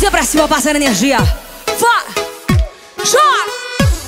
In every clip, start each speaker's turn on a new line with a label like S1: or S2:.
S1: Mãozinha pra cima, passando energia. Vai! Joga!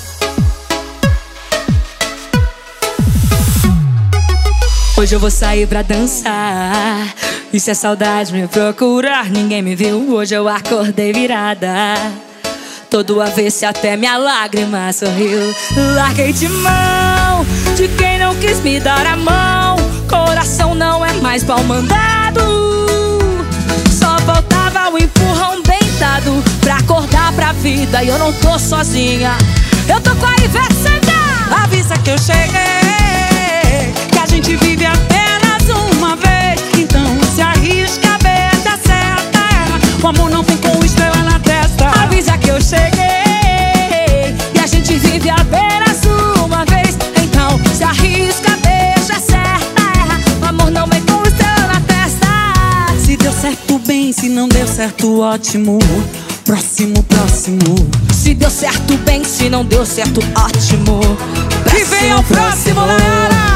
S1: Hoje eu vou sair pra dançar. E se a saudade me procurar, ninguém me viu. Hoje eu acordei virada, todo avesso, até minha lágrima sorriu. Larguei de mão de quem não quis me dar a mão. Coração não é mais pau mandado. Só faltava um empurrão bem dado pra acordar pra vida. E eu não tô sozinha, eu tô com a Ivete Sangalo.
S2: Avisa que eu cheguei, que a gente vive apenas uma vez. Então se arrisca, beija, certa. O amor não tem com estrela na testa.
S1: Avisa que eu cheguei, e a gente vive apenas uma vez. Então se arrisca, beija, certa. O amor não vem com estrela na testa.
S2: Se deu certo, bem, se não deu certo, ótimo. Próximo, próximo.
S1: Se deu certo, bem, se não deu certo, ótimo.
S2: E vem ao próximo, galera.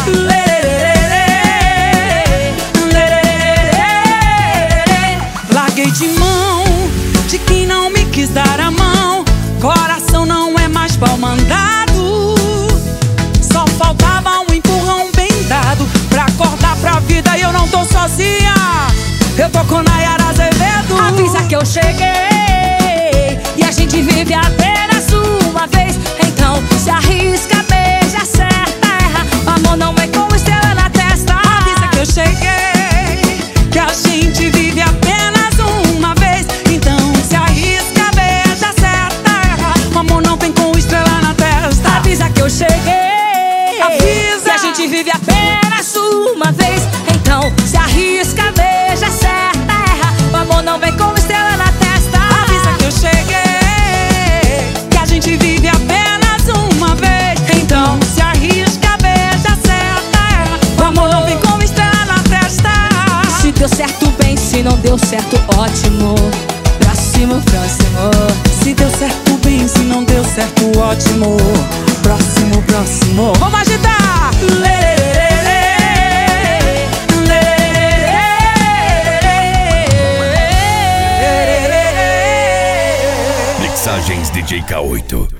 S2: Larguei de mão de quem não me quis dar a mão. Coração não é mais pau mandado. Só faltava um empurrão bem dado pra acordar pra vida. E eu não tô sozinha, eu tô com Nayara Azevedo.
S1: Avisa que eu cheguei, e a gente vive apenas uma vez. Então se arrisca, beija, certa, erra. O amor não vem com estrela na testa.
S2: Avisa que eu cheguei, que a gente vive apenas uma vez. Então se arrisca, beija, certa, erra. O amor não vem com estrela na testa.
S1: Avisa que eu cheguei,
S2: avisa,
S1: que a gente vive apenas uma vez. Então se arrisca, beija, certa, erra. O amor não vem com estrela na testa.
S2: Avisa que eu cheguei, que a gente vive apenas uma vez. Então se arrisca, beija, certa, erra. O amor não vem com estrela na testa.
S1: Se deu certo, bem, se não deu certo, ótimo. Próximo, próximo.
S2: Se deu certo, bem, se não deu certo, ótimo. Próximo, próximo. Vamos agitar!
S3: Mixagens DJ K8.